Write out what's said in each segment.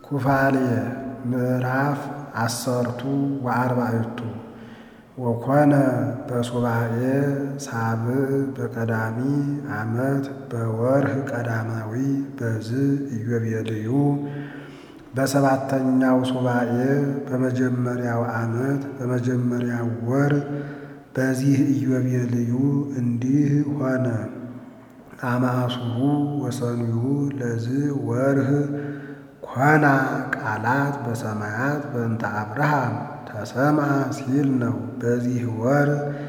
ኩፋሌ ምዕራፍ 10 ወኮነ በሱባዔ ሳብዕ በቀዳሚ ዓመት በወርህ ቀዳማዊ በዝህ ኢዮቤልዩ በሰባተኛው ሱባዔ በመጀመሪያው ዓመት በመጀመሪያው ወር በዚህ ኢዮቤልዩ እንዲህ ሆነ። አማሱሩ ወሰኑዩ ለዝህ ወርህ ኮና ቃላት በሰማያት በእንተ አብርሃም ተሰምዐ ሲል ነው። በዚህ ወር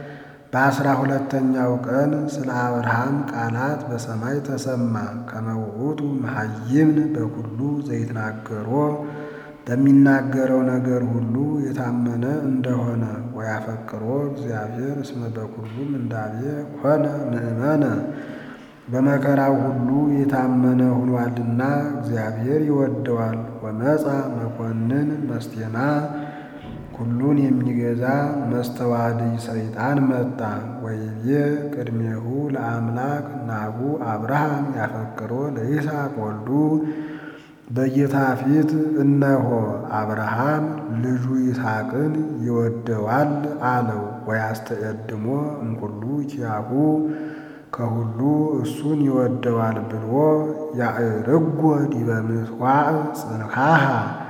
በ12ኛው ቀን ስለ አብርሃም ቃላት በሰማይ ተሰማ። ከመ ውእቱ መሃይምን በኩሉ ዘይትናገሮ በሚናገረው ነገር ሁሉ የታመነ እንደሆነ ወያፈቅሮ እግዚአብሔር እስመ በኩሉ ምንዳቤ ኮነ ምእመነ በመከራው ሁሉ የታመነ ሆኗልና እግዚአብሔር ይወደዋል። ወመጻ መኮንን መስቴና ሁሉን የሚገዛ መስተዋድይ ሰይጣን መጣ። ወይቤ ቅድሜሁ ለአምላክ ናሁ አብርሃም ያፈቅሮ ለይስሐቅ ወልዱ በጌታ ፊት እነሆ አብርሃም ልጁ ይስሐቅን ይወደዋል አለው። ወያስተቀድሞ እምኩሉ ኪያሁ ከሁሉ እሱን ይወደዋል ብሎ ያዕርጎ ዲበ ምሥዋዕ ጽንሐሃ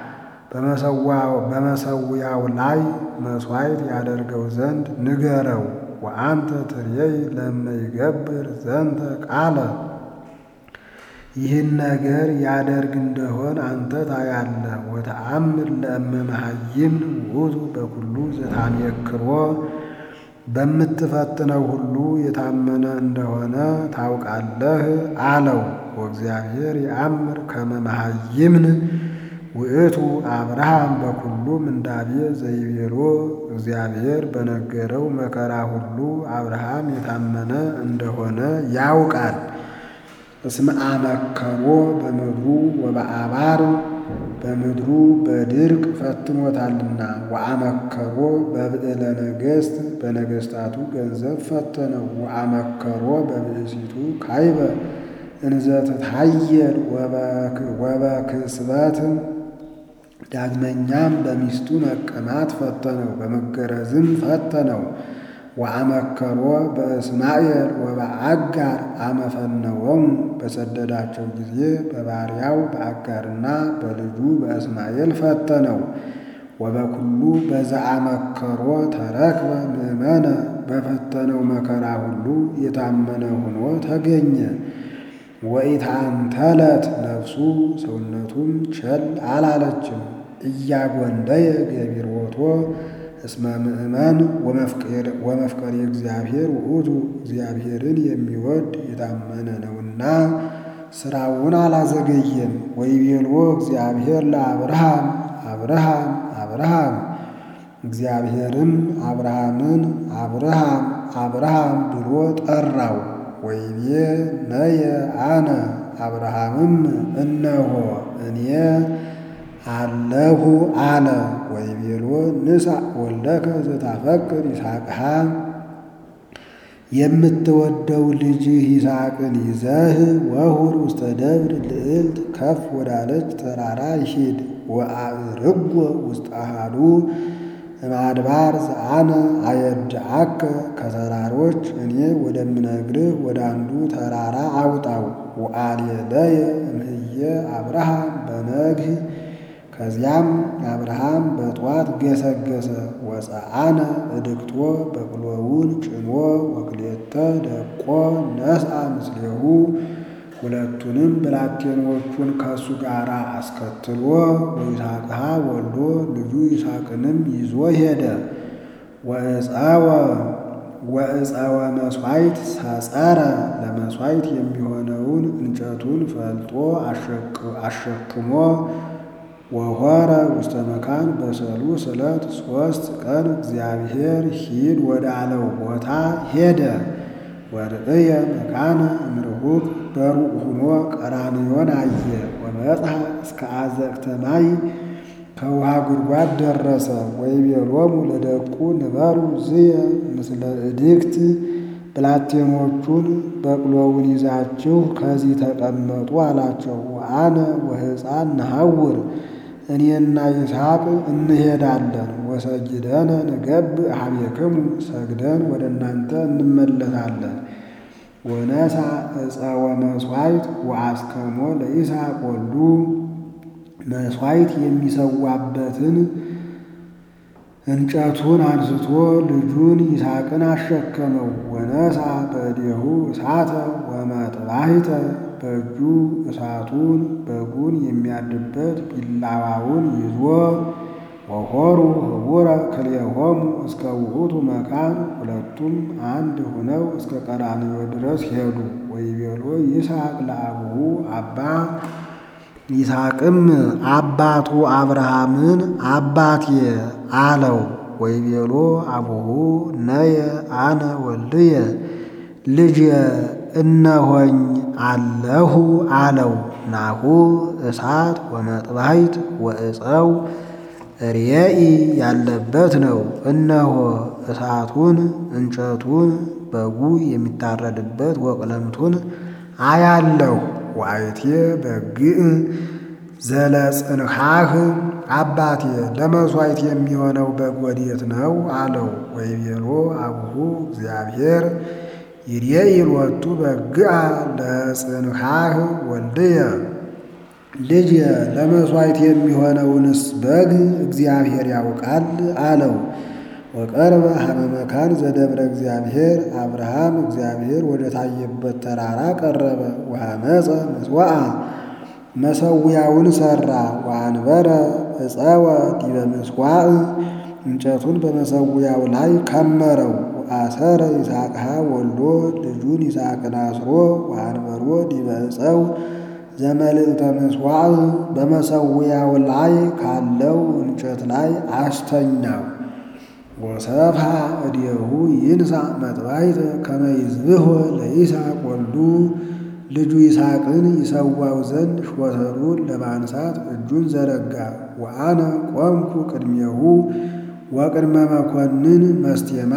በመሠዊያው ላይ መሥዋዕት ያደርገው ዘንድ ንገረው። ወአንተ ትሬይ ለመ ይገብር ዘንተ ቃለ ይህን ነገር ያደርግ እንደሆን አንተ ታያለህ። ወተአምር ለእመ መሃይምን ውእቱ በኩሉ ዘታሜክሮ በምትፈትነው ሁሉ የታመነ እንደሆነ ታውቃለህ አለው። ወእግዚአብሔር ይአምር ከመ መሃይምን ውእቱ አብርሃም በኩሉ ምንዳቤ ዘይቤሎ እግዚአብሔር በነገረው መከራ ሁሉ አብርሃም የታመነ እንደሆነ ያውቃል። እስመ አመከሮ በምድሩ ወበአባር በምድሩ በድርቅ ፈትኖታልና። ወአመከሮ በብዕለ ነገሥት በነገሥታቱ ገንዘብ ፈተነው። ወአመከሮ በብእሲቱ ካይበ እንዘ ትታየል ወበክስበት ዳግመኛም በሚስቱ መቀማት ፈተነው፣ በመገረዝም ፈተነው። ወአመከሮ በእስማኤል ወበአጋር አመፈነወሙ በሰደዳቸው ጊዜ በባሪያው በአጋርና በልጁ በእስማኤል ፈተነው። ወበኩሉ በዘአመከሮ ተረክበ ምእመነ በፈተነው መከራ ሁሉ የታመነ ሆኖ ተገኘ። ወኢታንተለት ነፍሱ ሰውነቱም ቸል አላለችም። እያጎንደየ ገቢሮቶ እስመ ምእመን ወመፍቀሬ እግዚአብሔር ውእቱ እግዚአብሔርን የሚወድ የታመነ ነውና ሥራውን አላዘገየም። ወይቤሎ እግዚአብሔር ለአብርሃም አብርሃም አብርሃም እግዚአብሔርም አብርሃምን አብርሃም አብርሃም ብሎ ጠራው። ወይቤ ነየ አነ አብርሃምም እነሆ እኔ አለሁ አለ። ወይቤሎ ንሣእ ወልደከ ዘታፈቅር ይስሐቅሃ የምትወደው ልጅህ ይስሐቅን ይዘህ ወሁር ውስተ ደብር ልዕልት ከፍ ወዳለች ተራራ ይሂድ። ወአዕርጎ ውስተ አሐዱ እምአድባር ዘአነ አየድአከ ከተራሮች እኔ ወደምነግርህ ወደ አንዱ ተራራ አውጣው። ወአልየለየ እምህየ አብርሃም በነግህ ከዚያም አብርሃም በጧት ገሰገሰ። ወፀአነ እድግቶ በቅሎውን ጭኖ ወክልኤተ ደቆ ነስአ ምስሌሁ ሁለቱንም ብላቴኖቹን ከእሱ ጋር አስከትሎ ወይስሐቅሃ ወልዶ ልጁ ይስሐቅንም ይዞ ሄደ። ወዕፀወ መሥዋዕት ሰጸረ ለመሥዋዕት የሚሆነውን እንጨቱን ፈልጦ አሸክሞ ወሖረ ውስተ መካን በሰሉስ ዕለት 3 ቀን እግዚአብሔር ሂድ ወዳለው ቦታ ሄደ። ወርእየ መካነ እምርሁቅ በሩቅ ሆኖ ቀራንዮን አየ። ወበጽሐ እስከ አዘቅተ ማይ ከውሃ ጉድጓድ ደረሰ። ወይቤሎሙ ለደቁ ንበሩ ዝየ ምስለ እድግት ብላቴኖቹን በቅሎውን ይዛችሁ ከዚህ ተቀመጡ አላቸው። ወአነ ወሕፃን ነሐውር እኔና ይስሐቅ እንሄዳለን። ወሰጅደነ ንገብእ ኀቤክሙ ሰግደን ወደ እናንተ እንመለሳለን። ወነሣ ዕፀ ወመሥዋዕት ወአስከሞ ለይስሐቅ ወልዱ መሥዋዕት የሚሰዋበትን እንጨቱን አንስቶ ልጁን ይስሐቅን አሸከመው። ወነሣ በእዴሁ እሳተ ወመጥባሕተ በእጁ እሳቱን በጉን የሚያርድበት ቢላዋውን ይዞ ወሖሩ ህቡረ ክልኤሆሙ እስከ ውእቱ መካን ሁለቱም አንድ ሆነው እስከ ቀራንዮ ድረስ ሄዱ። ወይቤሎ ይስሐቅ ለአቡሁ አባ ይስሐቅም አባቱ አብርሃምን አባቴ አለው። ወይቤሎ አቡሁ ነየ አነ ወልድየ ልጄ እነሆኝ አለሁ አለው። ናሁ እሳት ወመጥባሕት ወዕፀው ርኤኢ ያለበት ነው። እነሆ እሳቱን እንጨቱን በጉ የሚታረድበት ወቅለምቱን አያለሁ። ወአይቴ በግዕ ዘለጽንሐህ አባቴ ለመሥዋዕት የሚሆነው በግ ወዴት ነው አለው። ወይቤሎ አቡሁ እግዚአብሔር ይሬኢ ሎቱ በግዓ ለጽንሐህ ወልድየ ልጄ ለመሥዋዕት የሚሆነውንስ በግ እግዚአብሔር ያውቃል አለው። ወቀርበ ሀበ መካን ዘደብረ እግዚአብሔር አብርሃም እግዚአብሔር ወደ ታየበት ተራራ ቀረበ። ወሐመፀ ምጽዋዓ መሠዊያውን ሠራ። ወአንበረ ዕፀወ ዲበ ምጽዋዕ እንጨቱን በመሠዊያው ላይ ከመረው። ወአሰረ ይስሐቅሃ ወልዶ ልጁን ይስሐቅን አስሮ ወአንበሮ ዲበ ዕፀው ዘመልዕልተ ምጽዋዕ በመሠዊያው ላይ ካለው እንጨት ላይ አስተኛው። ወሰፍሐ እዴሁ ይንሣ መጥባሕተ ከመ ይዝብሖ ለይስሐቅ ወልዱ ልጁ ይስሐቅን ይሰዋው ዘንድ ሾተሉን ለማንሳት እጁን ዘረጋ። ወአነ ቆምኩ ቅድሜሁ ወቅድመ መኰንን መስቴማ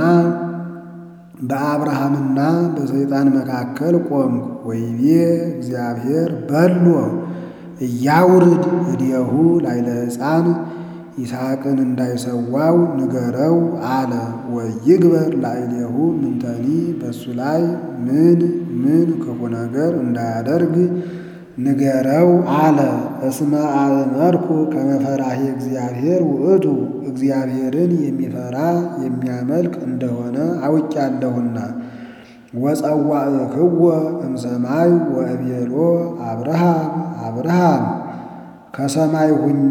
በአብርሃምና በሰይጣን መካከል ቆምኩ። ወይቤ እግዚአብሔር በሎ እያውርድ እዴሁ ላዕለ ሕፃን ይስሐቅን እንዳይሰዋው ንገረው አለ። ወይግበር ላዕሌሁ ምንተኒ በሱ ላይ ምን ክፉ ነገር እንዳያደርግ ንገረው አለ። እስመ አእመርኩ ከመ ፈራሄ እግዚአብሔር ውእቱ እግዚአብሔርን የሚፈራ የሚያመልክ እንደሆነ አውቄአለሁና። ወጸዋዕክዎ እምሰማይ ወእቤሎ አብርሃም ከሰማይ ሁኜ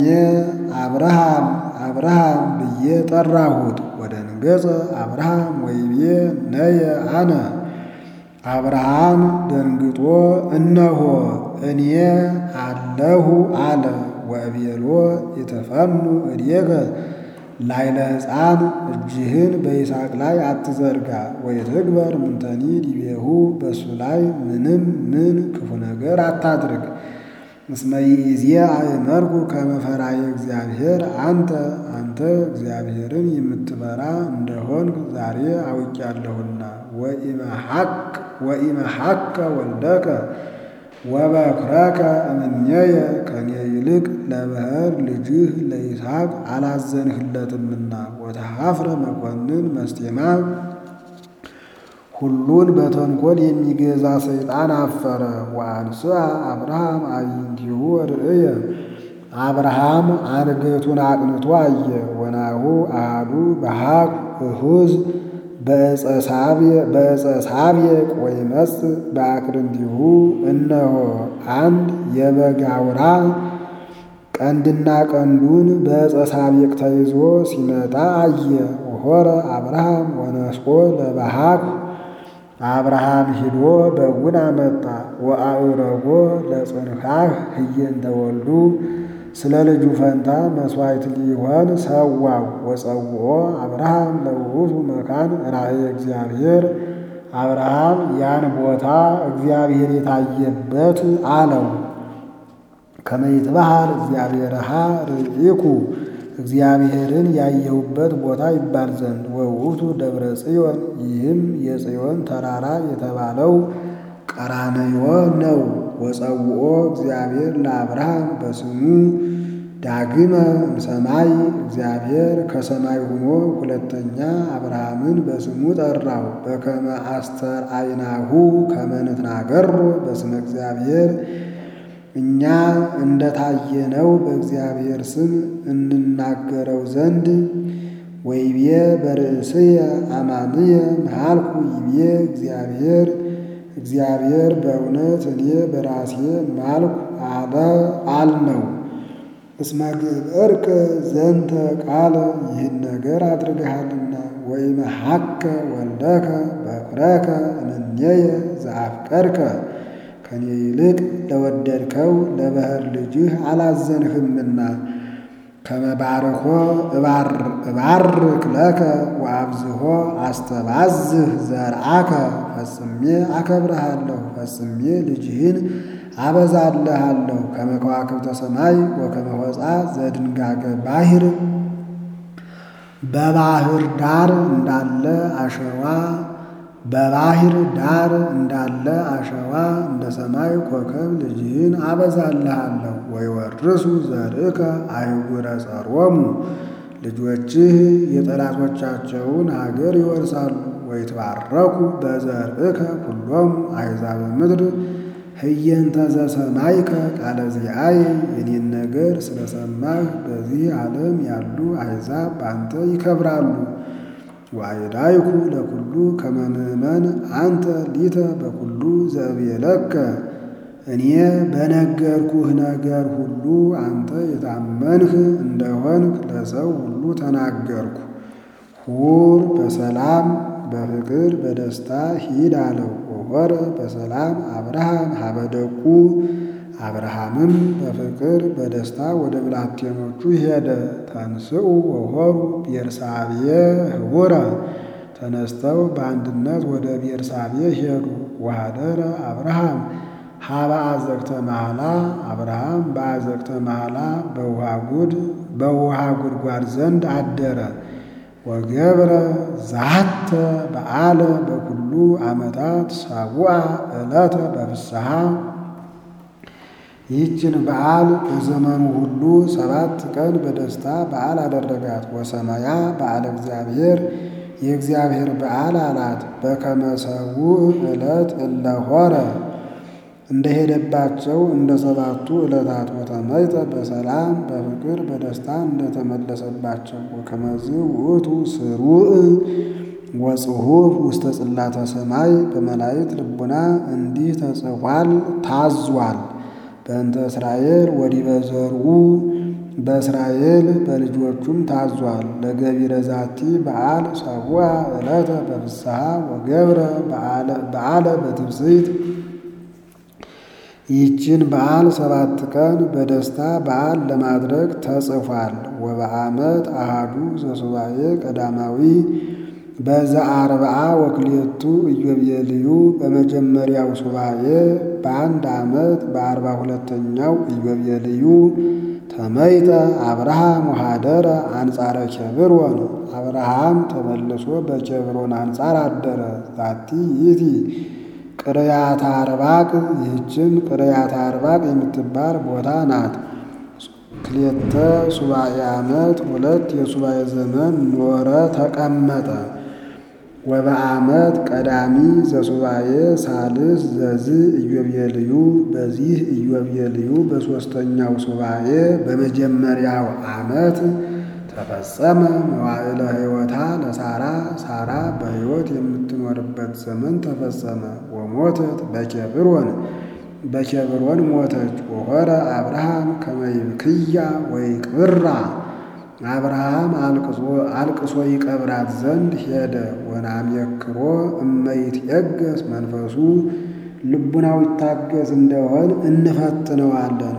አብርሃም ብዬ ጠራሁት። ወደንገጸ አብርሃም ወይቤ ነየ አነ አብርሃም ደንግጦ እነሆ እኔ አለሁ አለ። ወእቤሎ ይትፈኑ እዴከ ላዕለ ሕፃን እጅህን በይስሐቅ ላይ አትዘርጋ። ወይትግበር ምንተኒ ዲቤሁ በሱ ላይ ምን ክፉ ነገር አታድርግ። እስመ ይእዜ አእመርኩ ከመ ፈራሄ እግዚአብሔር አንተ እግዚአብሔርን የምትፈራ እንደሆንክ ዛሬ አውቄአለሁና። ወኢመሐከ ወልደከ ወበኵረከ እምኔየ ከኔ ይልቅ ለበኵር ልጅህ ለይስሐቅ አላዘንህለትምና። ወተኀፍረ መኰንን መስቴማ ሁሉን በተንኰል የሚገዛ ሰይጣን አፈረ። ወአንሥአ አብርሃም አዕይንቲሁ ወርእየ አብርሃም አንገቱን አቅንቶ አየ። ወናሁ አሐዱ በሃቅ እሁዝ በዕፀ ሳቤቅ ወይመጽእ በአክርንቲሁ እነሆ አንድ የበግ አውራ ቀንድና ቀንዱን በዕፀ ሳቤቅ ተይዞ ሲመጣ አየ። ወሖረ አብርሃም ወነስቆ ለበሃቅ አብርሃም ሂዶ በጉን አመጣ። ወአዕረጎ ለጽንሐህ ህየንተ ወልዱ ስለ ልጁ ፈንታ መሥዋዕት ሊሆን ሰዋው። ወጸውዖ አብርሃም ለውእቱ መካን ራእየ እግዚአብሔር አብርሃም ያን ቦታ እግዚአብሔር የታየበት አለው። ከመ ይትበሃል እግዚአብሔርሃ ርኢኩ እግዚአብሔርን ያየሁበት ቦታ ይባል ዘንድ። ወውእቱ ደብረ ጽዮን ይህም የጽዮን ተራራ የተባለው ቀራንዮ ነው። ወጸውዖ እግዚአብሔር ለአብርሃም በስሙ ዳግመ እምሰማይ እግዚአብሔር ከሰማይ ሆኖ ሁለተኛ አብርሃምን በስሙ ጠራው። በከመ አስተርአይናሁ ከመ ንትናገሮ በስመ እግዚአብሔር እኛ እንደታየነው በእግዚአብሔር ስም እንናገረው ዘንድ ወይቤ በርእስየ አማንየ መሃልኩ ይቤ እግዚአብሔር በእውነት እኔ በራሴ ማልኩ አልነው። እስመ ግብርከ ዘንተ ቃለ ይህን ነገር አድርገሃልና ወኢመሐከ ወልደከ በኵረከ እምኔየ ዘአፍቀርከ ከኔ ይልቅ ለወደድከው ለባሕር ልጅህ አላዘንህምና ከመ ባርኮ እባርክ ለከ ወአብዝሖ አስተባዝህ ዘርአከ ፈጽሜ አከብረሃለሁ ፈጽሜ ልጅህን አበዛልሃለሁ። ከመ ከዋክብተ ሰማይ ወከመ ሆጻ ዘድንጋገ ባሕር በባሕር ዳር እንዳለ አሸዋ እንደ ሰማይ ኮከብ ልጅህን አበዛልሃለሁ። ወይወርሱ ዘርእከ አህጉረ ጸሮሙ ልጆችህ የጠላቶቻቸውን ሀገር ይወርሳሉ። ወይትባረኩ በዘርእከ ኩሎሙ አሕዛበ ምድር ህየንተ ዘሰማይከ ቃለ ዚአየ የኔን ነገር ስለሰማህ በዚህ ዓለም ያሉ አሕዛብ በአንተ ይከብራሉ። ወአይዳይኩ ለኩሉ ከመ ምእመን አንተ ሊተ በኩሉ ዘእብየለከ እኔ በነገርኩህ ነገር ሁሉ አንተ የታመንህ እንደሆንክ ለሰው ሁሉ ተናገርኩ። ሁር በሰላም በፍቅር በደስታ ሂድ አለው። ወሖረ በሰላም አብርሃም ሀበ ደቁ አብርሃምም በፍቅር በደስታ ወደ ብላቴኖቹ ሄደ። ተንሥኡ ወሖሩ ቤርሳቤ ህቡረ ተነስተው በአንድነት ወደ ቤርሳቤ ሄዱ። ወኀደረ አብርሃም ሀበ አዘቅተ መሐላ አብርሃም በአዘቅተ መሐላ በውሃ ጉድጓድ ዘንድ አደረ። ወገብረ ዛተ በዓለ በኩሉ ዓመታት ሰቡአ ዕለተ በፍስሐ ይህችን በዓል በዘመኑ ሁሉ 7 ቀን በደስታ በዓል አደረጋት። ወሰማያ በዓለ እግዚአብሔር የእግዚአብሔር በዓል አላት። በከመ ሰቡዕ ዕለት እለ ሖረ እንደሄደባቸው እንደ 7ቱ ዕለታት ወተመይጠ በሰላም በፍቅር በደስታ እንደተመለሰባቸው። ወከመዝ ውእቱ ስሩዕ ወጽሑፍ ውስተ ጽላተ ሰማይ በመላእክት ልቡና እንዲህ ተጽፏል ታዟል። በእንተ እስራኤል ወዲበ ዘርኡ በእስራኤል በልጆቹም ታዟል። ለገቢረ ዛቲ በዓል ሰቡዓ ዕለተ በፍስሐ ወገብረ በዓለ በትፍስሕት ይህችን በዓል 7 ቀን በደስታ በዓል ለማድረግ ተጽፏል። ወበዓመት አሃዱ ዘሱባዔ ቀዳማዊ በዘአርብዓ ወክልኤቱ ኢዮቤልዩ በመጀመሪያው ሱባዔ በአንድ ዓመት በ42ኛው ኢዮቤልዩ ተመይጠ አብርሃም ወኀደረ አንጻረ ኬብሮን አብርሃም ተመልሶ በኬብሮን አንጻር አደረ። ዛቲ ይእቲ ቅርያተ አርባቅ ይህችም ቅርያተ አርባቅ የምትባል ቦታ ናት። ክልኤተ ሱባዔ ዓመት 2 የሱባዔ ዘመን ኖረ ተቀመጠ። ወበዓመት ቀዳሚ ዘሱባዔ ሳልስ ዘዝ ኢዮቤልዩ በዚህ ኢዮቤልዩ በ3ኛው ሱባዔ በመጀመሪያው ዓመት ተፈጸመ መዋዕለ ሕይወታ ለሳራ ሳራ በሕይወት የምትኖርበት ዘመን ተፈጸመ። ወሞተት በኬብሮን ሞተች። ወሖረ አብርሃም ከመ ይብክያ ወይቅብራ አብርሃም አልቅሶ ይቀብራት ዘንድ ሄደ። ወናምየክሮ እመይትየገስ መንፈሱ ልቡናው ይታገስ እንደሆን እንፈትነዋለን።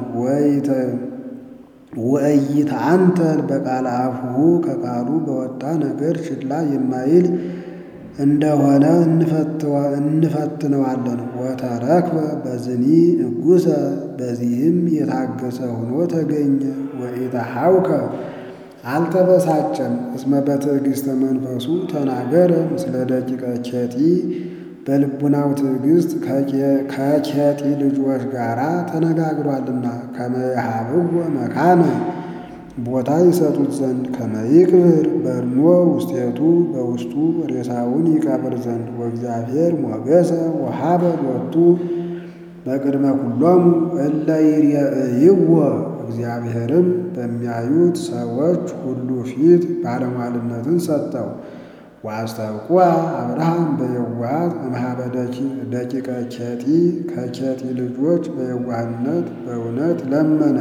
ወኢይትዓንተል በቃለ አፉሁ ከቃሉ በወጣ ነገር ችላ የማይል እንደሆነ እንፈትነዋለን። ወተረክበ በዝኒ እጉሰ በዚህም የታገሰ ሆኖ ተገኘ። ወኢተሐውከ አልተበሳጨም። እስመ በትዕግሥተ መንፈሱ ተናገረ ምስለ ደቂቀ ኬጢ በልቡናው ትዕግሥት ከኬጢ ልጆች ጋር ተነጋግሯልና። ከመ የሃብዎ መካነ ቦታ ይሰጡት ዘንድ ከመይቅብር በርኖ ውስጤቱ በውስጡ ሬሳውን ይቀብር ዘንድ ወእግዚአብሔር ሞገሰ ወሀበ ሎቱ በቅድመ ኩሎሙ እለ ይርእይዎ እግዚአብሔርም በሚያዩት ሰዎች ሁሉ ፊት ባለሟልነትን ሰጠው። ወአስተብቁዐ አብርሃም በየዋሃት እምኀበ ደቂቀ ኬጢ ከኬጢ ልጆች በየዋህነት በእውነት ለመነ።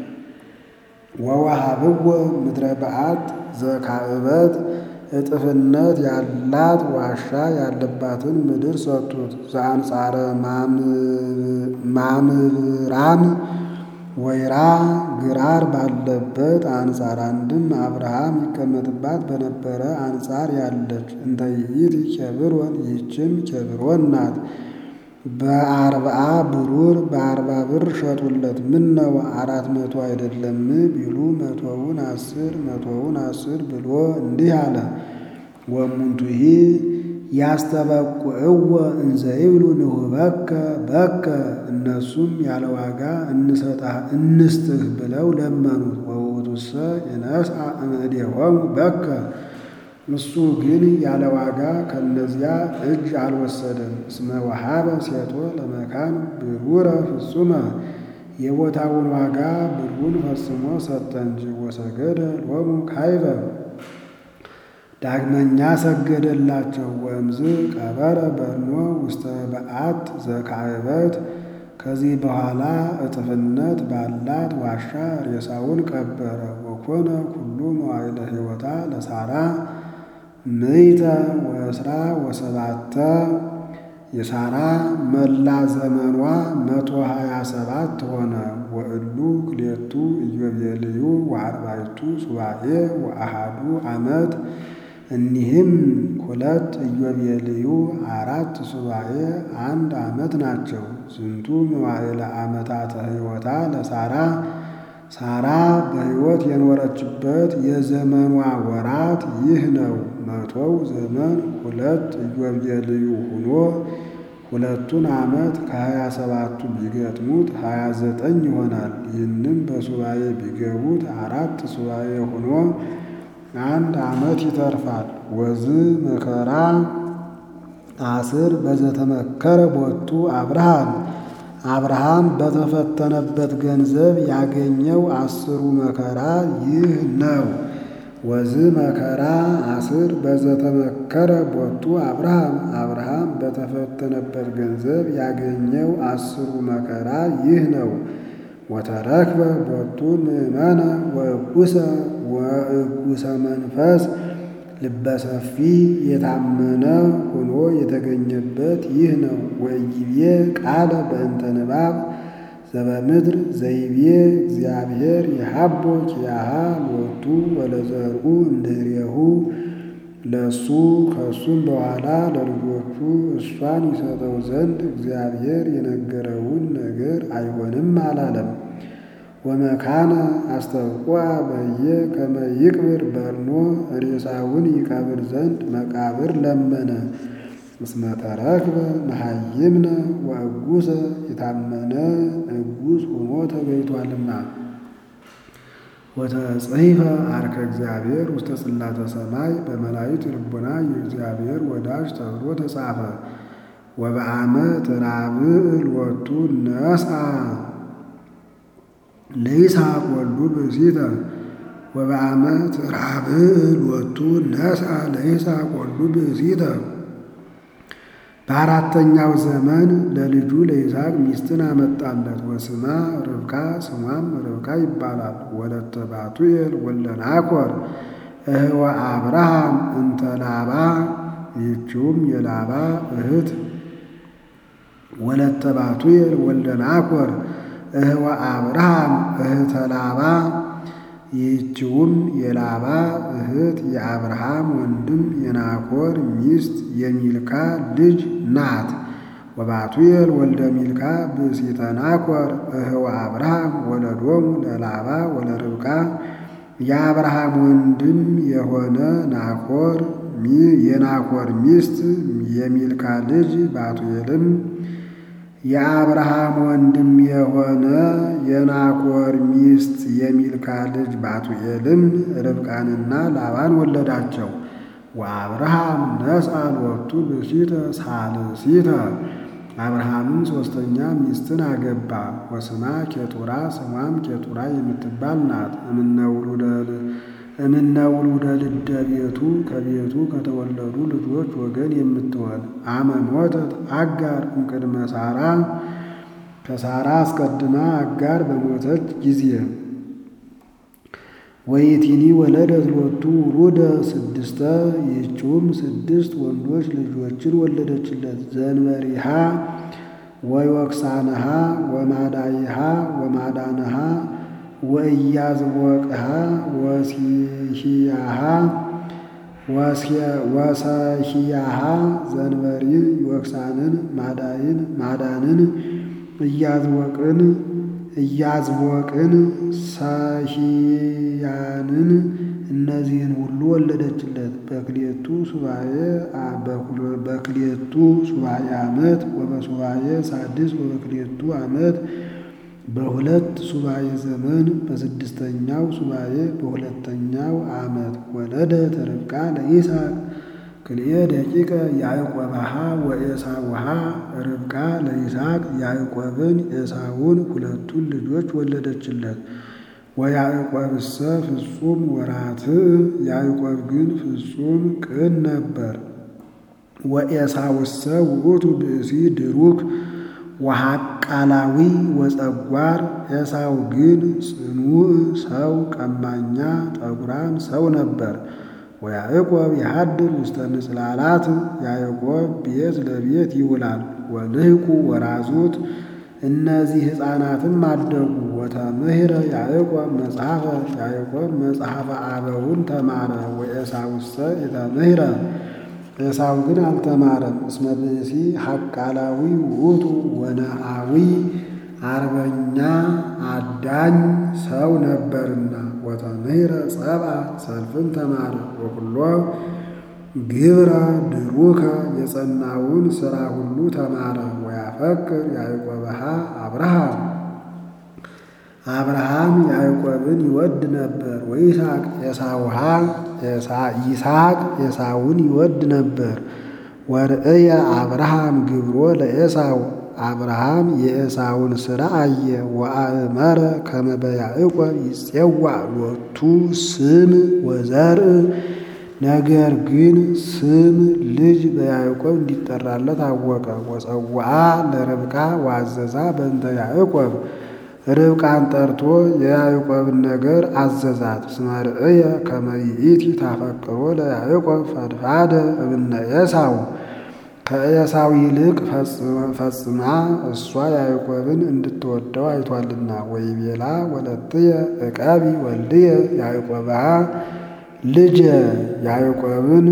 ወወሀብዎ ምድረ በዓት ዘካዕበት እጥፍነት ያላት ዋሻ ያለባትን ምድር ሰጡት። ዘአንጻረ ማምራን ወይራ ግራር ባለበት አንጻር አንድም አብርሃም ይቀመጥባት በነበረ አንጻር ያለች እንተ ይእቲ ኬብሮን ይህችም ኬብሮን ናት። በ40 ብሩር በ40 ብር ሸጡለት። ምን ነው 400 አይደለም ቢሉ 100ውን 10 100ውን 10 ብሎ እንዲህ አለ። ወእሙንቱሂ ያስተበቁዕዎ እንዘ ይብሉ ንሁበከ በከ እነሱም ያለ ዋጋ እንስጥህ ብለው ለመኑት። ወውእቱሰ ይነስአ እምእዴሆሙ በከ እሱ ግን ያለ ዋጋ ከእነዚያ እጅ አልወሰደም። እስመ ወሀበ ሴቶ ለመካን ብሩረ ፍጹመ የቦታውን ዋጋ ብሩን ፈጽሞ ሰጠ እንጂ። ወሰገደ ሎሙ ካይበ ዳግመኛ ሰገደላቸው። ወእምዝ ቀበረ በርኖ ውስተ በዓት ዘካዕበት ከዚህ በኋላ እጥፍነት ባላት ዋሻ ሬሳውን ቀበረ። ወኮነ ኩሉ መዋዕለ ሕይወታ ለሳራ 117 የሳራ መላ ዘመኗ 127 ሆነ። ወእሉ ክሌቱ ኢዮቤልዩ ወአርባዕቱ ሱባዔ ወአሐዱ ዓመት እኒህም 2 ኢዮቤልዩ 4 ሱባዔ 1 ዓመት ናቸው። ዝንቱ መዋዕለ ዓመታተ ሕይወታ ለሳራ ሳራ በሕይወት የኖረችበት የዘመኗ ወራት ይህ ነው። 100ው ዘመን 2 ኢዮቤልዩ ሆኖ 2ቱን ዓመት ከ27ቱ ቢገጥሙት 29 ይሆናል። ይህንም በሱባዔ ቢገቡት 4 ሱባዔ ሆኖ 1 ዓመት ይተርፋል። ወዝ መከራ 10 በዘተመከረ ቦቱ አብርሃም በተፈተነበት ገንዘብ ያገኘው 10ሩ መከራ ይህ ነው። ወዝ መከራ 10 በዘተመከረ ቦቱ አብርሃም በተፈተነበት ገንዘብ ያገኘው 10ሩ መከራ ይህ ነው። ወተረክበ ቦቱ ምእመነ ወእጉሰ መንፈስ ልበሰፊ የታመነ ሆኖ የተገኘበት ይህ ነው። ወኢይቤ ቃለ በእንተ ንባብ ዘበምድር ዘይቤ እግዚአብሔር የሀቦ ኪያሃ ሎቱ ወለዘርኡ እምድኅሬሁ ለእሱ ከእሱም በኋላ ለልጆቹ እሷን ይሰጠው ዘንድ እግዚአብሔር የነገረውን ነገር አይሆንም አላለም። ወመካነ አስተብቁዐ በየ ከመ ይቅብር በርኖ ሬሳውን ይቀብር ዘንድ መቃብር ለመነ። እስመ ተረክበ መሃይምነ ወእጉሰ የታመነ እጉስ ሆኖ ተገኝቷልና። ወተጽሕፈ ዐርከ እግዚአብሔር ውስተ ጽላተ ሰማይ በመላእክት ልቡና የእግዚአብሔር ወዳጅ ተብሎ ተጻፈ። ወበዓመት ራብዕ ሎቱ ነስአ ለይስሐቅ ወልዱ ብእሲተ ወበዓመት ራብዕ ሎቱ ነስአ ለይስሐቅ ወልዱ ብእሲተ በአራተኛው ዘመን ለልጁ ለይስሐቅ ሚስትን አመጣለት። ወስማ ርብቃ ስሟም ርብቃ ይባላል። ወለተ ባቱኤል ወልደ ናኮር እህወ አብርሃም እንተ ላባ ይህችውም የላባ እህት ወለተ ባቱኤል ወልደ ናኮር እህወ አብርሃም እህተ ላባ ይህችውም የላባ እህት የአብርሃም ወንድም የናኮር ሚስት የሚልካ ልጅ ናት። ወባቱኤል ወልደ ሚልካ ብእሲተ ናኮር እህወ አብርሃም ወለዶሙ ለላባ ወለርብቃ የአብርሃም ወንድም የሆነ ናኮር የናኮር ሚስት የሚልካ ልጅ ባቱኤልም የአብርሃም ወንድም የሆነ የናኮር ሚስት የሚልካ ልጅ ባቱኤልም ርብቃንና ላባን ወለዳቸው። ወአብርሃም ነስአ ሎቱ ብእሲተ ሣልሲተ አብርሃምም ሦስተኛ ሚስትን አገባ። ወስማ ኬጡራ ስሟም ኬጡራ የምትባል ናት። እምነ ውሉደ ልደ ቤቱ ከቤቱ ከተወለዱ ልጆች ወገን የምትሆን አመ ሞተት አጋር እምቅድመ ሣራ ከሳራ አስቀድማ አጋር በሞተች ጊዜ ወይቲኒ ወለደት ሎቱ ውሉደ ስድስተ ይህችውም 6 ወንዶች ልጆችን ወለደችለት። ዘንበሪሃ ወዮክሳንሃ ወማዳይሃ ወማዳንሃ ወኢያዝወቅሃ ወሰሂያሃ ዘንበሪ ዮክሳንን ማዳንን ኢያዝወቅን ሰሂያንን እነዚህን ሁሉ ወለደችለት። በክልኤቱ ሱባዔ ዓመት ወበሱባዔ ሣድስ ወበክልኤቱ ዓመት በ2 ሱባዔ ዘመን በ6ኛው ሱባዔ በ2ኛው ዓመት ወለደት ርብቃ ለይስሐቅ ክልኤ ደቂቀ ያዕቆብሃ ወኤሳውሃ ርብቃ ለይስሐቅ ያዕቆብን ኤሳውን 2ቱን ልጆች ወለደችለት። ወያዕቆብሰ ፍጹም ወራትዕ ያዕቆብ ግን ፍጹም ቅን ነበር። ወኤሳውሰ ውእቱ ብእሲ ድሩክ ወሐቃላዊ ወጸጓር ኤሳው ግን ጽኑዕ ሰው ቀማኛ ጠጉራም ሰው ነበር። ወያዕቆብ የሐድር ውስተ ምጽላላት ያዕቆብ ቤት ለቤት ይውላል። ወልህቁ ወራዙት እነዚህ ሕፃናትም አደጉ። ወተምህረ ያዕቆብ መጽሐፈ ያዕቆብ መጽሐፈ አበውን ተማረ። ወኤሳውሰ የተምህረ ኤሳው ግን አልተማረም። እስመ ብእሲ ሐቃላዊ ውእቱ ወነአዊ አርበኛ አዳኝ ሰው ነበርና። ወተምህረ ጸብአ ሰልፍን ተማረ። ወኩሎ ግብረ ድሩከ የጸናውን ሥራ ሁሉ ተማረ። ወያፈቅር ያዕቆብሃ አብርሃም ያዕቆብን ይወድ ነበር። ወይስሐቅ ይስሐቅ ኤሳውን ይወድ ነበር። ወርእየ አብርሃም ግብሮ ለኤሳው አብርሃም የኤሳውን ሥራ አየ። ወአእመረ ከመ በያዕቆብ ይጼዋዕ ሎቱ ስም ወዘርእ ነገር ግን ስም ልጅ በያዕቆብ እንዲጠራለት አወቀ። ወጸውዓ ለርብቃ ወአዘዛ በእንተ ያዕቆብ ርብቃን ጠርቶ የያዕቆብን ነገር አዘዛት። እስመ ርእየ ከመ ይእቲ ታፈቅሮ ለያዕቆብ ፈድፋደ እምነ ኤሳው ከኤሳው ይልቅ ፈጽማ እሷ ያዕቆብን እንድትወደው አይቷልና። ወይቤላ ወለትየ ዕቀቢ ወልድየ ያዕቆብሃ ልጄ ያዕቆብን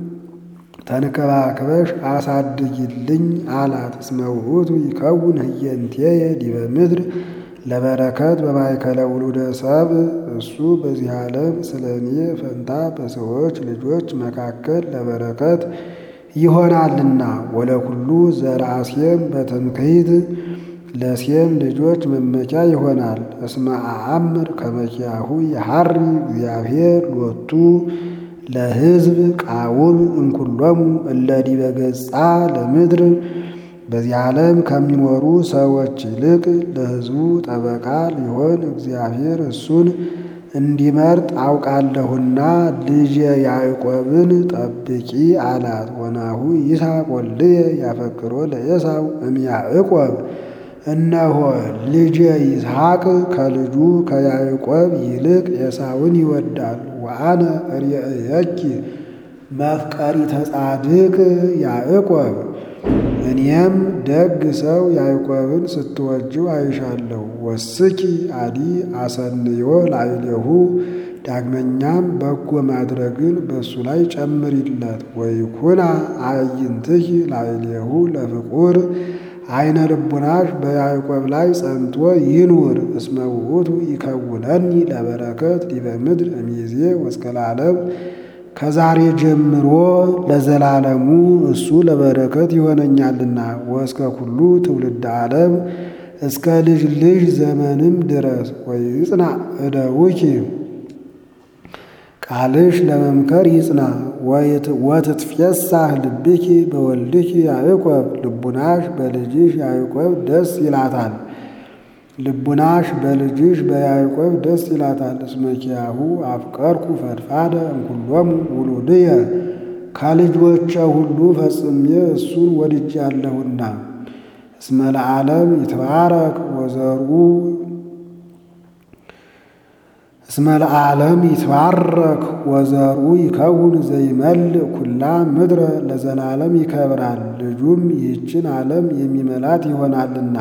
ተንከባክበሽ አሳድጊልኝ አላት። እስመ ውእቱ ይከውን ህየንቴየ ዲበ ምድር ለበረከት በማእከለ ውሉደ ሰብእ እሱ በዚህ ዓለም ስለ እኔ ፈንታ በሰዎች ልጆች መካከል ለበረከት ይሆናልና። ወለኩሉ ዘርአ ሴም በትምክሕት ለሴም ልጆች መመኪያ ይሆናል። እስመ አአምር ከመ ኪያሁ የሐሪ እግዚአብሔር ሎቱ ለሕዝብ ቃውም እምኩሎሙ እለ ዲበ ገጻ ለምድር በዚህ ዓለም ከሚኖሩ ሰዎች ይልቅ ለሕዝቡ ጠበቃ ሊሆን እግዚአብሔር እሱን እንዲመርጥ አውቃለሁና ልጄ ያዕቆብን ጠብቂ አላት። ወናሁ ይስሐቅ ወልድየ ያፈቅሮ ለኤሳው እምያዕቆብ እነሆ ልጄ ይስሐቅ ከልጁ ከያዕቆብ ይልቅ ኤሳውን ይወዳል። ወአነ እሬእየኪ መፍቀሪተ ጻድቅ ያዕቆብ እኔም ደግ ሰው ያዕቆብን ስትወጂው አይሻለሁ። ወስኪ አዲ አሰንዮ ላዕሌሁ ዳግመኛም በጎ ማድረግን በእሱ ላይ ጨምሪለት። ወይኩና አዕይንትኪ ላዕሌሁ ለፍቁር አይነ ልቡናሽ በያዕቆብ ላይ ጸንቶ ይኑር። እስመ ውእቱ ይከውነኒ ለበረከት ዲበ ምድር እምይእዜ ወእስከ ለዓለም ከዛሬ ጀምሮ ለዘላለሙ እሱ ለበረከት ይሆነኛልና። ወእስከ ኩሉ ትውልደ ዓለም እስከ ልጅ ልጅ ዘመንም ድረስ ወይጽና እደዊኪ ቃልሽ ለመምከር ይጽና። ወትትፌሳህ ልብኪ በወልድኪ ያዕቆብ ልቡናሽ በልጅሽ ያዕቆብ ደስ ይላታል። ልቡናሽ በልጅሽ በያዕቆብ ደስ ይላታል። እስመ ኪያሁ አፍቀርኩ ፈድፋደ እምኩሎሙ ውሉድየ ከልጆቼ ሁሉ ፈጽሜ እሱን ወድጃለሁና። እስመ ለዓለም ይትባረክ ወዘርኡ እስመ ለዓለም ይትባረክ ወዘርኡ ይከውን ዘይመልእ ኩላ ምድረ ለዘላለም ይከብራል። ልጁም ይህችን ዓለም የሚመላት ይሆናልና።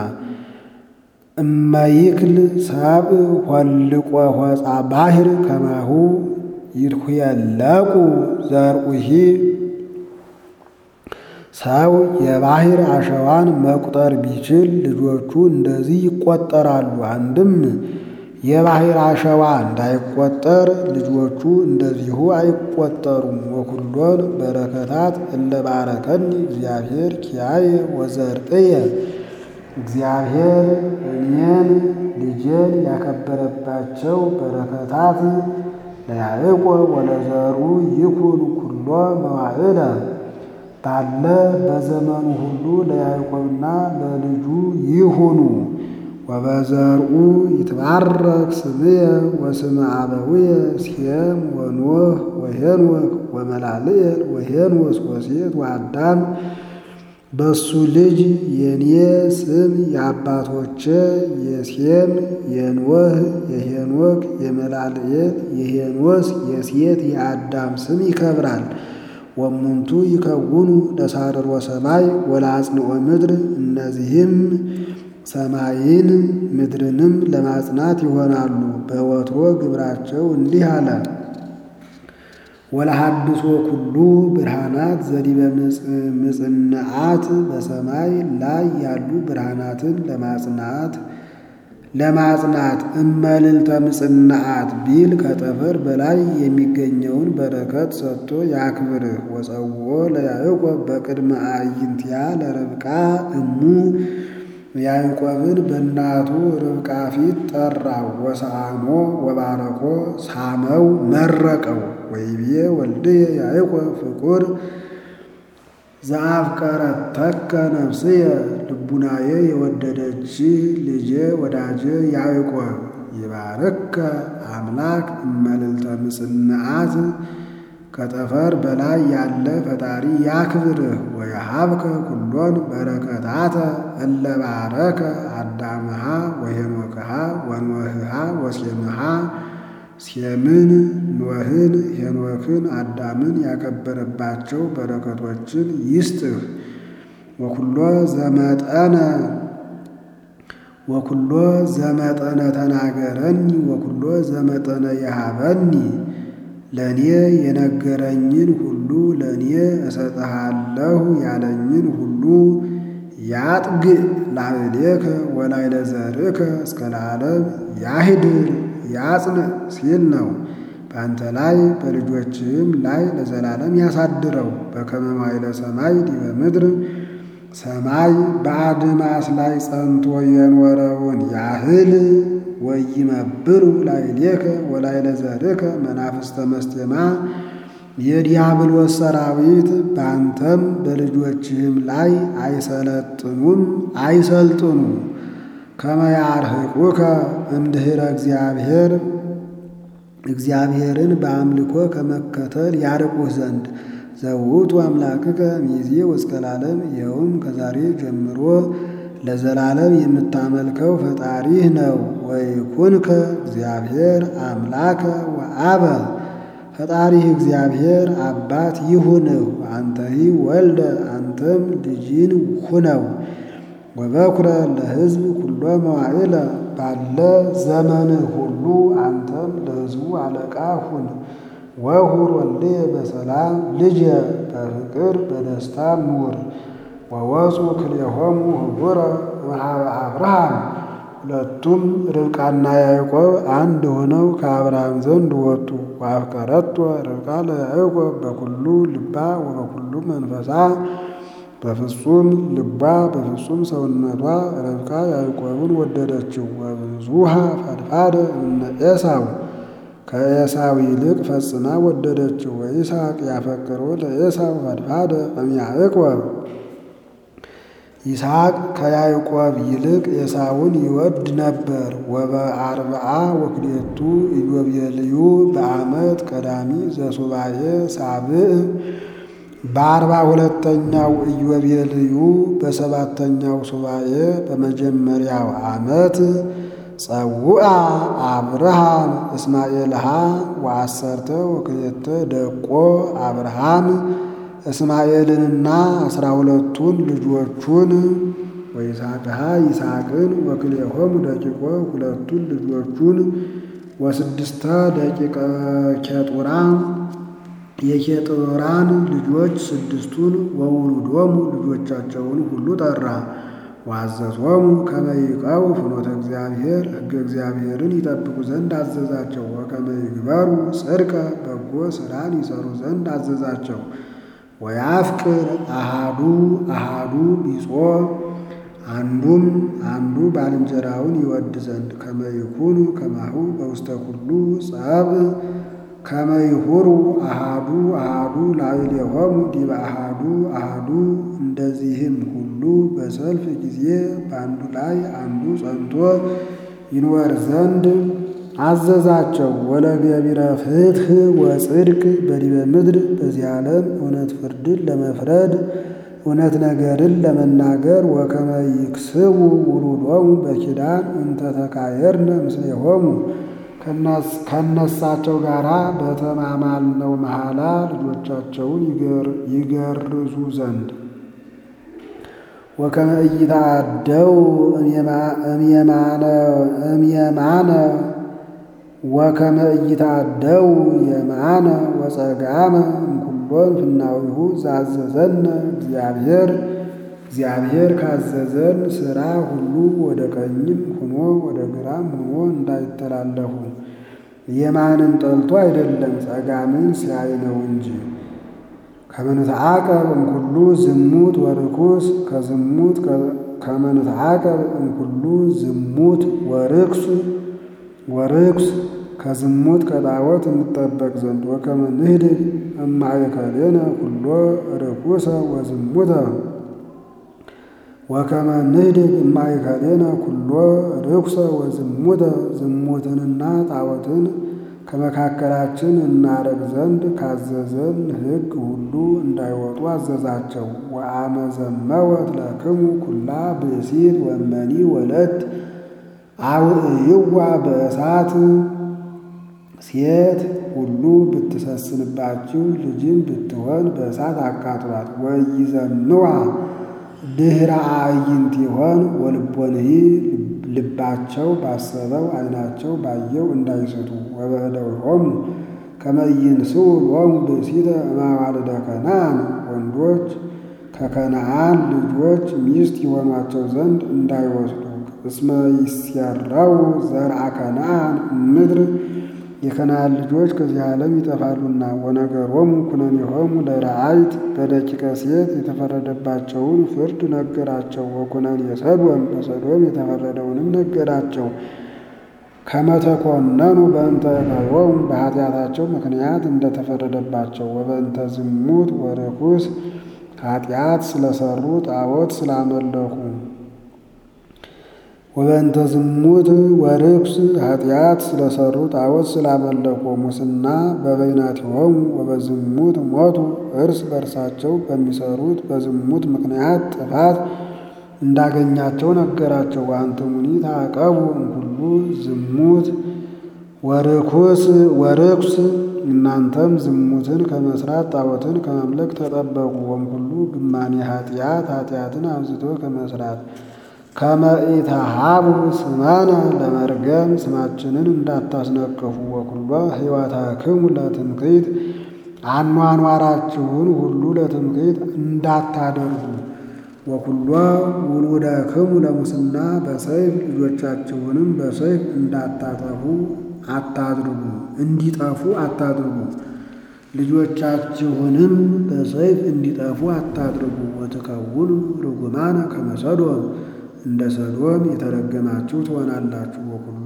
እመይክል ሰብእ ሆልቆ ሆፃ ባሕር ከማሁ ይድሁየለቁ ዘርኡሂ ሰው የባሕር አሸዋን መቁጠር ቢችል ልጆቹ እንደዚህ ይቆጠራሉ። አንድም የባሕር አሸዋ እንዳይቆጠር ልጆቹ እንደዚሁ አይቆጠሩም። ወኩሎን በረከታት እለ ባረከኒ እግዚአብሔር ኪያየ ወዘርእየ እግዚአብሔር እኔን ልጄን ያከበረባቸው በረከታት ለያዕቆብ ወለዘሩ ይኩን ኩሎ መዋዕለ ባለ በዘመኑ ሁሉ ለያዕቆብና ለልጁ ይሁኑ። ወበዘርኡ ይትባረክ ስምየ ወስመ አበዊየ ሴም ወኖህ ወሄኖክ ወመላልኤል ወሄኖስ ወሴት ወአዳም በሱ ልጅ የኔ ስም የአባቶቼ የሴም የኖህ የሄኖክ የመላልኤል የሄኖስ የሴት የአዳም ስም ይከብራል። ወሙንቱ ይከውኑ ለሳርሮ ሰማይ ወለአጽንዖ ምድር እነዚህም ሰማይን ምድርንም ለማጽናት ይሆናሉ። በወትሮ ግብራቸው እንዲህ አለ። ወለሐድሶ ኩሉ ብርሃናት ዘዲበ ምጽንዓት በሰማይ ላይ ያሉ ብርሃናትን ለማጽናት እመልዕልተ ምጽንዓት ቢል ከጠፈር በላይ የሚገኘውን በረከት ሰጥቶ ያክብርህ። ወጸውዖ ለያዕቆብ በቅድመ አዕይንቲሃ ለርብቃ እሙ ያዕቆብን በእናቱ ርብቃ ፊት ጠራው። ወሰአሞ ወባረኮ ሳመው መረቀው። ወይቤ ወልድየ ያዕቆብ ፍቁር ዘአፍቀረተከ ነፍስየ ልቡናዬ የወደደች ልጄ ወዳጄ ያዕቆብ ይባርከ አምላክ እመልዕልተ ምጽንዓት ከጠፈር በላይ ያለ ፈጣሪ ያክብርህ። ወየሀብከ ኩሎን በረከታተ እለ ባረከ አዳምሃ ወሄኖክሃ ወኖህሃ ወሴምሃ ሴምን ኖህን ሄኖክን አዳምን ያከበረባቸው በረከቶችን ይስጥህ። ወኩሎ ዘመጠነ ተናገረኒ ወኩሎ ዘመጠነ የሃበኒ ለእኔ የነገረኝን ሁሉ ለእኔ እሰጥሃለሁ ያለኝን ሁሉ ያጥግዕ ላዕሌከ ወላዕለ ዘርእከ እስከ ለዓለም ያህድር ያጽንዕ ሲል ነው። በአንተ ላይ በልጆችህም ላይ ለዘላለም ያሳድረው። በከመ መዋዕለ ሰማይ ዲበ ምድር ሰማይ በአድማስ ላይ ጸንቶ የኖረውን ያህል ወይመብሩ ላዕሌከ ወላዕለ ዘርእከ መናፍስተ መስቴማ የዲያብሎስ ሰራዊት በአንተም በልጆችህም ላይ አይሰለጥኑም አይሰልጥኑ። ከመ ያርህቁከ እምድኅረ እግዚአብሔርን በአምልኮ ከመከተል ያርቁህ ዘንድ ዘውቱ አምላክከ ሚዜ ወእስከ ለዓለም ይኸውም ከዛሬ ጀምሮ ለዘላለም የምታመልከው ፈጣሪህ ነው። ወይኩንከ እግዚአብሔር አምላከ ወአበ ፈጣሪህ እግዚአብሔር አባት ይሁንህ። አንተሂ ወልደ አንተም ልጅን ሁነው። ወበኩረ ለሕዝብ ኩሎ መዋዕለ ባለ ዘመንህ ሁሉ አንተም ለሕዝቡ አለቃ ሁን። ወሁር ወልድየ በሰላም ልጄ በፍቅር በደስታ ኑር። ወወፁ ክልኤሆሙ ህቡረ እምኀበ አብርሃም ሁለቱም ርብቃና ያዕቆብ አንድ ሆነው ከአብርሃም ዘንድ ወጡ። ወአፍቀረቶ ርብቃ ለያዕቆብ በኩሉ ልባ ወበኩሉ መንፈሳ፣ በፍጹም ልቧ በፍጹም ሰውነቷ ርብቃ ያዕቆብን ወደደችው። ወብዙሃ ፈድፋደ እምነ ኤሳው፣ ከኤሳው ይልቅ ፈጽማ ወደደችው። ወይስሐቅ ያፈቅሮ ለኤሳው ፈድፋደ እምያዕቆብ፣ ይስሐቅ ከያዕቆብ ይልቅ ኤሳውን ይወድ ነበር። ወበአርብዓ ወክልኤቱ ኢዮቤልዩ በዓመት ቀዳሚ ዘሱባዔ ሳብዕ፣ በ42ኛው ኢዮቤልዩ በሰባተኛው ሱባዔ በመጀመሪያው ዓመት ጸውዐ አብርሃም እስማኤልሃ ወአሰርተ ወክልኤተ ደቆ አብርሃም፣ እስማኤልንና 12ቱን ልጆቹን ወይስሐቅሃ ይስሐቅን ወክልኤሆሙ ደቂቆ ሁለቱን ልጆቹን ወስድስተ ደቂቀ ኬጡራ የኬጡራን ልጆች ስድስቱን ወውሉዶሙ ልጆቻቸውን ሁሉ ጠራ። ወአዘዞሙ ከመ ይዕቀቡ ፍኖተ እግዚአብሔር ሕገ እግዚአብሔርን ይጠብቁ ዘንድ አዘዛቸው። ወከመ ይግበሩ ጽድቀ በጎ ሥራን ይሰሩ ዘንድ አዘዛቸው። ወያፍቅር አሃዱ አሃዱ ቢጾ፣ አንዱም አንዱ ባልንጀራውን ይወድ ዘንድ። ከመ ይኩኑ ከማሁ በውስተ ኩሉ ጸብእ፣ ከመ ይሁሩ አሃዱ አሃዱ ላዕሌሆሙ ዲበ አሃዱ አሃዱ፣ እንደዚህም ሁሉ በሰልፍ ጊዜ በአንዱ ላይ አንዱ ጸንቶ ይኖር ዘንድ አዘዛቸው። ወለገቢረ ፍትሕ ወጽድቅ በዲበ ምድር፣ በዚህ ዓለም እውነት ፍርድን ለመፍረድ እውነት ነገርን ለመናገር። ወከመ ይክስቡ ውሉዶሙ በኪዳን እንተ ተካየርነ ምስሌሆሙ፣ ከነሳቸው ጋር በተማማልነው መሐላ ልጆቻቸውን ይገርዙ ዘንድ። ወከመ ኢይትዓደው እምየማነ ወከመ ኢይትዓደው የማነ ወጸጋመ እምኩሎን ፍናዊሁ ዘአዘዘነ እግዚአብሔር፣ እግዚአብሔር ካዘዘን ሥራ ሁሉ ወደ ቀኝም ሆኖ ወደ ግራም ሆኖ እንዳይተላለፉ። የማንን ጠልቶ አይደለም ጸጋምን ሲያይ ነው እንጂ። ከመ ንትዓቀብ እምኩሉ ዝሙት ወርኩስ፣ ከዝሙት ከመ ንትዓቀብ እምኩሉ ዝሙት ወርኩስ፣ ከዝሙት ከጣዖት እንጠበቅ ዘንድ። ወከመ ንህድግ እማእከሌነ ኩሎ ርኩሰ ወዝሙተ፣ ወከመ ንህድግ እማእከሌነ ኩሎ ርኩሰ ወዝሙተ፣ ዝሙትንና ጣዖትን ከመካከላችን እናረግ ዘንድ ካዘዘን ሕግ ሁሉ እንዳይወጡ አዘዛቸው። ወአመ ዘመወት ለክሙ ኩላ ብእሲት ወመኒ ወለት አውዕይዋ በእሳት፣ ሴት ሁሉ ብትሰስንባችሁ ልጅም ብትሆን በእሳት አቃጥሏት። ወኢይዘምዋ ድኅረ አዕይንቲሆን ወልቦንሂ፣ ልባቸው ባሰበው ዓይናቸው ባየው እንዳይስቱ። ወበእደዊሆሙ ከመ ኢይንሥኡ ሎሙ ብእሲተ እማዋልደ ከነዓን፣ ወንዶች ከከነዓን ልጆች ሚስት ይሆኗቸው ዘንድ እንዳይወስዱ። እስመ ይሴረው ዘርአ ከነዓን እምድር፣ የከነዓን ልጆች ከዚህ ዓለም ይጠፋሉና። ወነገሮሙ ኩነኔሆሙ ለረአይት፣ በደቂቀ ሴት የተፈረደባቸውን ፍርድ ነገራቸው። ወኩነኔ ሰዶም፣ በሰዶም የተፈረደውንም ነገራቸው። ከመ ተኰነኑ በእንተ እከዮሙ፣ በኃጢአታቸው ምክንያት እንደተፈረደባቸው። ወበእንተ ዝሙት ወርኩስ፣ ኃጢአት ስለሰሩ ጣዖት ስላመለኩ። ወበእንተ ዝሙት ወርኩስ፣ ኃጢአት ስለሰሩ ጣዖት ስላመለኩ። ሙስና በበይናቲሆሙ ወበዝሙት ሞቱ፣ እርስ በርሳቸው በሚሰሩት በዝሙት ምክንያት ጥፋት እንዳገኛቸው ነገራቸው። ወአንትሙኒ ተዓቀቡ እምኩሉ ዝሙት ወርኩስ፣ እናንተም ዝሙትን ከመስራት ጣዖትን ከማምለክ ተጠበቁ። ወእምኩሉ ግማኔ ኃጢአት፣ ኃጢአትን አብዝቶ ከመስራት። ከመ ኢተሃቡ ስመነ ለመርገም፣ ስማችንን እንዳታስነቅፉ። ወኩሎ ሕይወታክሙ ለትምክሕት፣ አኗኗራችሁን ሁሉ ለትምክሕት እንዳታደርጉ። ወኩሎ ውሉደክሙ ለሙስና በሰይፍ ልጆቻችሁንም በሰይፍ እንዲጠፉ አታድርጉ። ልጆቻችሁንም በሰይፍ እንዲጠፉ አታድርጉ። ወትከውኑ ርጉማነ ከመ ሰዶም እንደ ሰዶም የተረገማችሁ ትሆናላችሁ።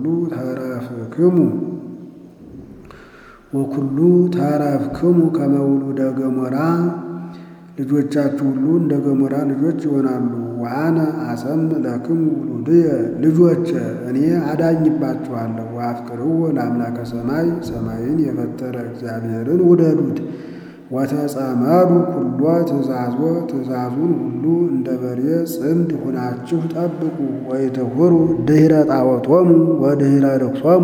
ወኩሉ ተረፍክሙ ከመ ውሉደ ገሞራ ልጆቻችሁ ሁሉ እንደ ገሞራ ልጆች ይሆናሉ። ወአነ አሰምዕ ለክሙ ውሉድየ ልጆቼ እኔ አዳኝባችኋለሁ። ወአፍቅርዎ ለአምላከ ሰማይ ሰማይን የፈጠረ እግዚአብሔርን ውደዱት። ወተጸመዱ ኩሎ ትእዛዙን ሁሉ እንደ በሬ ጽምድ ሁናችሁ ጠብቁ። ወይትሁሩ ድኅረ ጣዖቶሙ ወድኅረ ርክሶሙ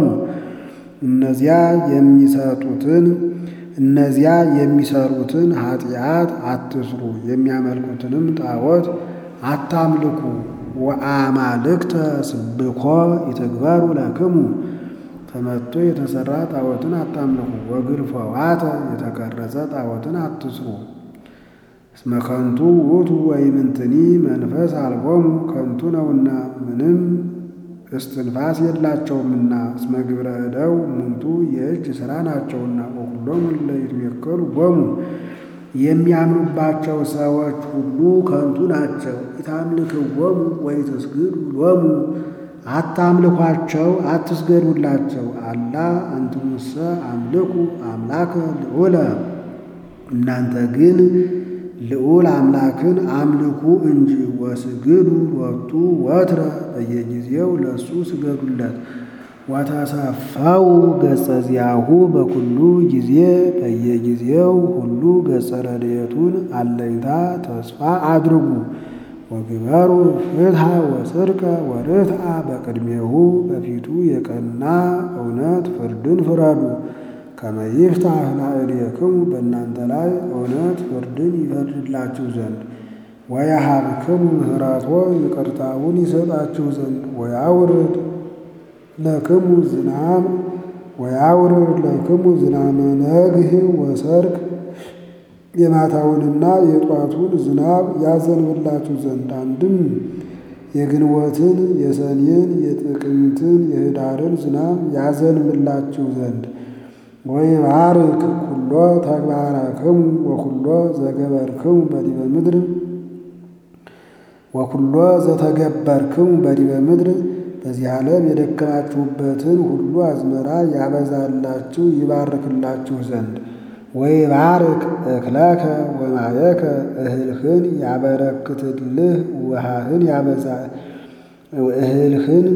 እነዚያ የሚሰሩትን ኃጢአት አትስሩ፣ የሚያመልኩትንም ጣዖት አታምልኩ። ወአማልክተ ስብኮ ይትግበሩ ለክሙ ተመቶ የተሰራ ጣዖትን አታምልኩ። ወግርፈዋተ የተቀረጸ ጣዖትን አትስሩ። እስመ ከንቱ ውእቱ ወኢምንትኒ መንፈስ አልቦሙ ከንቱ ነውና ምንም እስትንፋስ የላቸውምና። እስመ ግብረ እደው እሙንቱ የእጅ ሥራ ናቸውና። ወኩሎሙ እለ ይትዌከሉ ቦሙ የሚያምኑባቸው ሰዎች ሁሉ ከንቱ ናቸው። ኢታምልክዎሙ ወኢትስግዱ ሎሙ አታምልኳቸው አትስገዱላቸው። አላ አንትሙሰ አምልኩ አምላከ ልዑለ እናንተ ግን ልዑል አምላክን አምልኩ እንጂ። ወስግዱ ሎቱ ወትረ በየጊዜው ለእሱ ስገዱለት። ወተሰፈው ገጸ ዚአሁ በኩሉ ጊዜ በየጊዜው ሁሉ ገጸ ረድኤቱን አለኝታ ተስፋ አድርጉ። ወግበሩ ፍትሐ ወጽድቀ ወርትዐ በቅድሜሁ በፊቱ የቀና እውነት ፍርድን ፍረዱ። ከመ ይፍታሕ ላዕሌክሙ በእናንተ ላይ እውነት ፍርድን ይፈርድላችሁ ዘንድ። ወየሀብክሙ ምሕረቶ ይቅርታውን ይሰጣችሁ ዘንድ። ወያውርድ ለክሙ ዝናመ ነግህ ወሰርክ የማታውንና የጧቱን ዝናብ ያዘንብላችሁ ዘንድ። አንድም የግንቦትን የሰኔን የጥቅምትን የኅዳርን ዝናብ ያዘንብላችሁ ዘንድ። ወይባርክ ኩሎ ተግባራክሙ ወኩሎ ዘገበርክሙ በዲበ ምድር ወኩሎ ዘተገበርክሙ በዲበ ምድር በዚህ ዓለም የደከማችሁበትን ሁሉ አዝመራ ያበዛላችሁ ይባርክላችሁ ዘንድ። ወይባርክ እክለከ ወማየከ እህልህን ያበረክትልህ እህልህን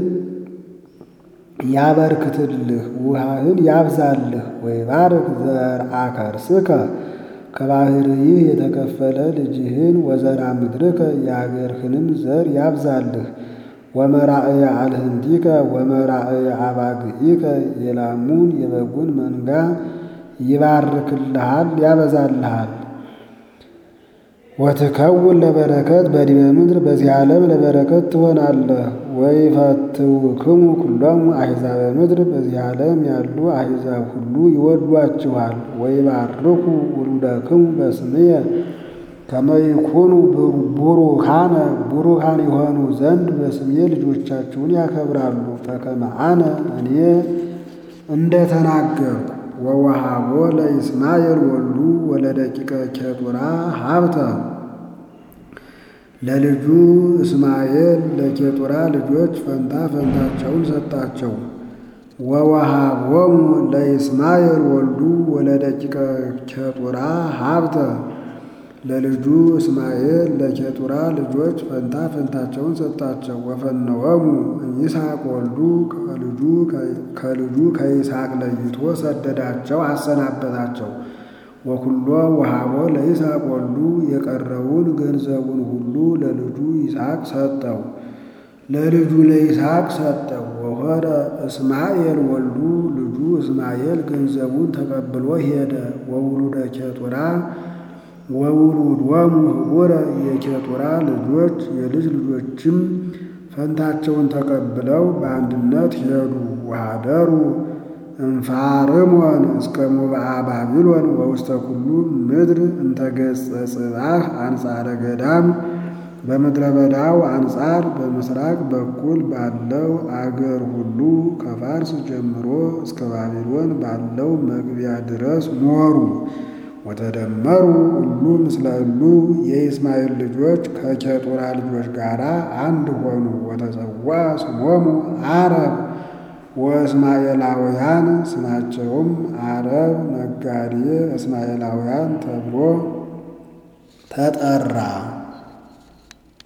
ያበርክትልህ ውሃህን ያብዛልህ። ወይባርክ ዘርአ ከርስከ ከባሕርይህ የተከፈለ ልጅህን ወዘራ ምድርከ የአገርህንም ዘር ያብዛልህ። ወመራእየ አልህንቲከ ወመራእየ አባግኢከ የላሙን የበጉን መንጋ ይባርክልሃል ያበዛልሃል። ወትከውን ለበረከት በዲበ ምድር በዚህ ዓለም ለበረከት ትሆናለህ። ወይፈትውክሙ ኩሎሙ አሕዛበ ምድር በዚህ ዓለም ያሉ አሕዛብ ሁሉ ይወዷችኋል። ወይባርኩ ውሉደክሙ በስምየ ከመ ይኩኑ ቡሩካን የሆኑ ዘንድ በስሜ ልጆቻችሁን ያከብራሉ። በከመ አነ እኔ እንደተናገርኩ። ወወሃቦ ለይስማኤል ወልዱ ወለደቂቀ ኬጡራ ሀብተ ለልጁ እስማኤል ለኬጡራ ልጆች ፈንታቸውን ሰጣቸው። ወወሃቦሙ ለይስማኤል ወልዱ ወለደቂቀ ኬጡራ ሀብተ ለልጁ እስማኤል ለኬጡራ ልጆች ፈንታቸውን ሰጣቸው። ወፈነወሙ ይስሐቅ ወልዱ ከልጁ ከይስሐቅ ለይቶ ሰደዳቸው አሰናበታቸው። ወኩሎ ወሃቦ ለይስሐቅ ወልዱ የቀረውን ገንዘቡን ሁሉ ለልጁ ይስሐቅ ሰጠው። ወሆረ እስማኤል ወልዱ ልጁ እስማኤል ገንዘቡን ተቀብሎ ሄደ። ወውሉደ ኬጡራ ወውሉዶሙ ህቡረ የኬጡራ ልጆች የልጅ ልጆችም ፈንታቸውን ተቀብለው በአንድነት ሄዱ። ወኀደሩ እምፋርሞን እስከ ሙብአ ባቢሎን ወውስተ ኩሉ ምድር እንተ ገጸ ጽባህ አንጻረ ገዳም በምድረ በዳው አንጻር በምስራቅ በኩል ባለው አገር ሁሉ ከፋርስ ጀምሮ እስከ ባቢሎን ባለው መግቢያ ድረስ ኖሩ። ወተደመሩ ሁሉ ምስለ እሉ የኢስማኤል ልጆች ከኬጡራ ልጆች ጋር አንድ ሆኑ። ወተጸዋ ስሞሙ አረብ ወእስማኤላውያን ስማቸውም አረብ ነጋዴ እስማኤላውያን ተብሎ ተጠራ።